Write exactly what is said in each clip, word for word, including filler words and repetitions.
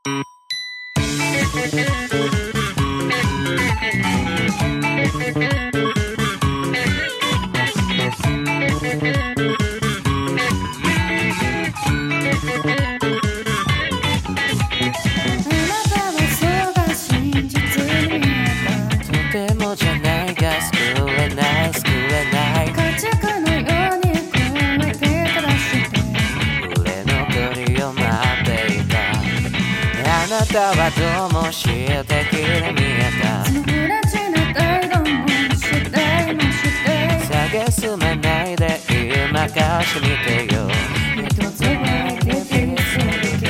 あなたはどうも知ってきれ見えた。 その不ラチな態度もしてもして蔑すまないで今貸してみてよ。 一つぐらいできるすぎ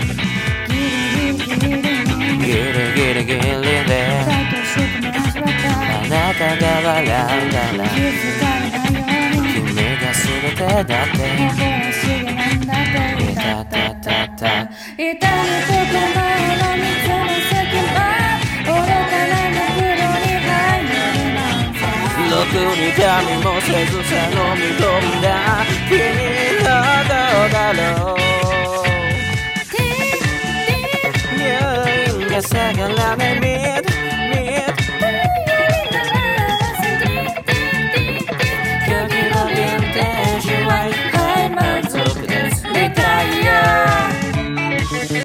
ギリギリギリギリギリギリで体験しても味わったあなたが笑うなら気づかれないように君が全てだって心知りなんだっていたたたた痛みとか前の水の隙間愚かな袋に入るなんてろくに髪もせずさ飲み込んだ君はどうだろう。入院が先